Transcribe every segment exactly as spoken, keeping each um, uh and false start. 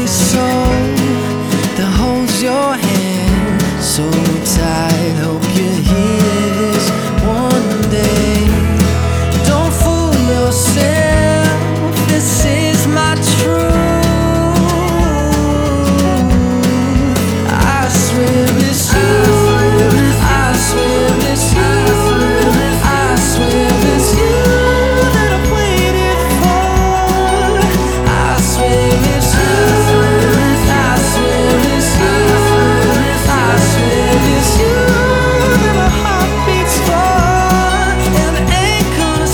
soul that holds your hand so tight. Hope you hear this one day. Don't fool yourself, this is my truth. I swear it's you, I swear it's you, I swear it's you that I've waited for. I swear it's you, I swear it's you, I swear it's you that my heart beats for, and it ain't gonna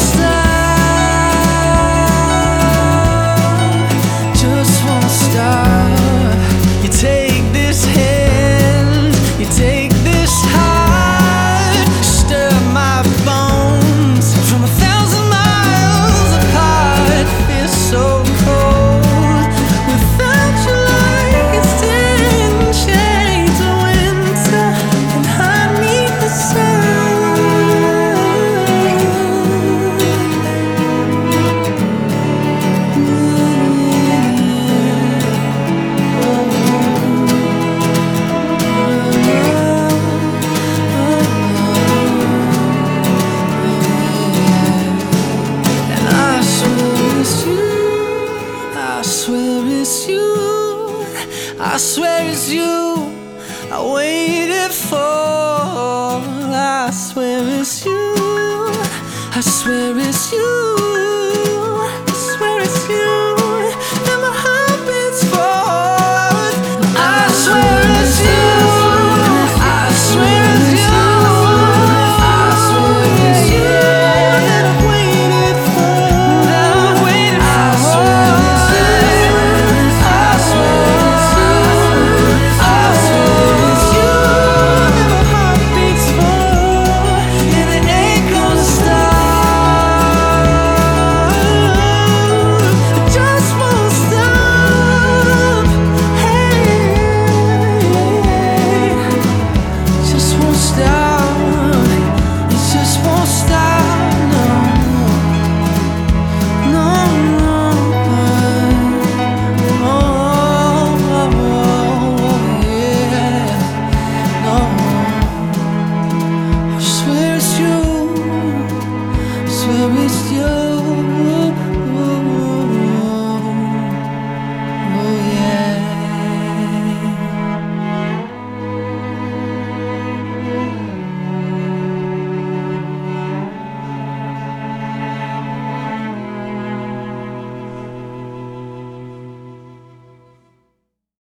stop, just won't stop. You take this hand, you take this heart, stir my bones from a thousand miles apart. Feels so cold without your light. It's ten shades of winter, and I need the sun. And I swear it's you, I swear it's you, I swear it's you I waited for. I swear it's you, I swear it's you, I swear it's you.